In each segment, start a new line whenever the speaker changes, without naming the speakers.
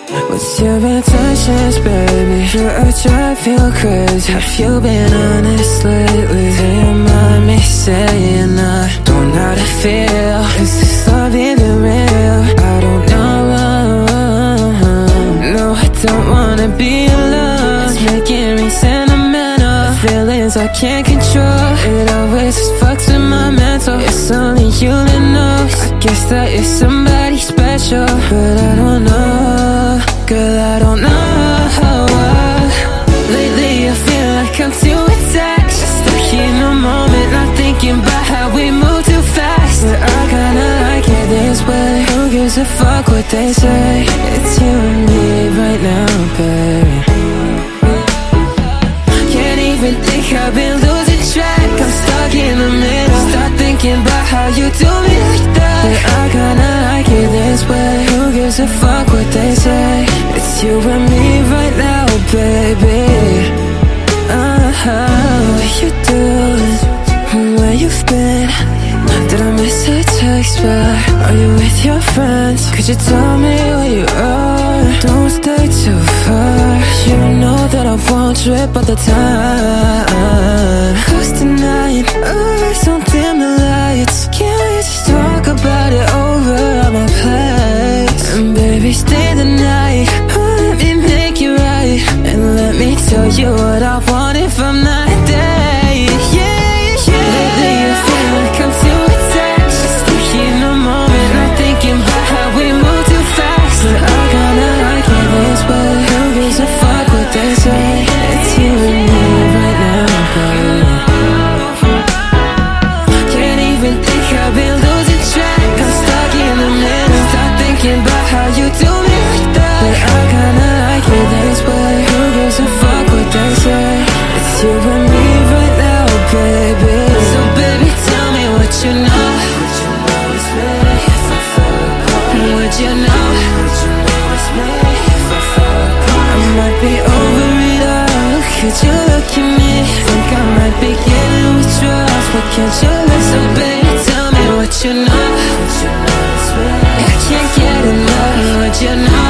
What's your intentions, baby? Your urge, I feel crazy. Have you been honest lately? Do you mind me saying I don't know how to feel? Is this love even real? I don't know. No, I don't wanna be alone. It's making me sentimental. Feelings I can't control. It always just fucks with my mental. It's only you that knows. I guess that you're somebody special, but I don't know. Girl, I don't know. Lately I feel like I'm too attached, stuck in a moment, not thinking about how we move too fast. But I kinda like it this way. Who gives a fuck what they say? It's you and me right now, baby. Can't even think, I've been losing track. I'm stuck in the middle. Start thinking about how you do me like that. But I kinda like it this way. Who gives a fuck what they say? It's you and me right now, baby. What you doing? Where you've been? Did I miss a text back? Are you with your friends? Could you tell me where you are? Don't stay too far. You know that I won't trip all the time. 'Cause tonight, don't dim the lights. Can't we just talk about it over at my place? And baby, stay the night. Let me make you right, and let me tell you what I wanted from that day. Lately I feel like I'm too attached, just stuck in a moment, not thinking about how we move too fast. But I kinda like it this way. Who gives a fuck what they say? It's you and me right now, baby. Can't even think, I've been losing track. I'm stuck in the middle. Start thinking about how you do me like that. But I kinda like it this way. Who gives a fuck what they say? It's you and me right now, baby. So baby, tell me what you know. What you know? I might be over it all. Could you look at me? Think I might be getting withdrawals, but can't you listen, baby? Tell me what you know. I can't get enough. What you know?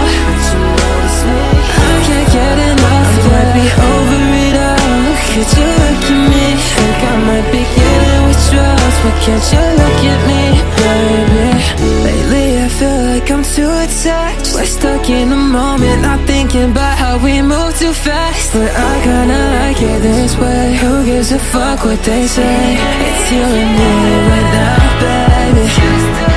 I can't get enough. I might be over it all. Could you look at me? Think I might be getting withdrawals, but can't you look at me, baby? Lately I feel like I'm too attached. We're stuck in the moment, not thinking about how we move too fast. But I kinda like it this way. Who gives a fuck what they say? It's you and me right now, baby.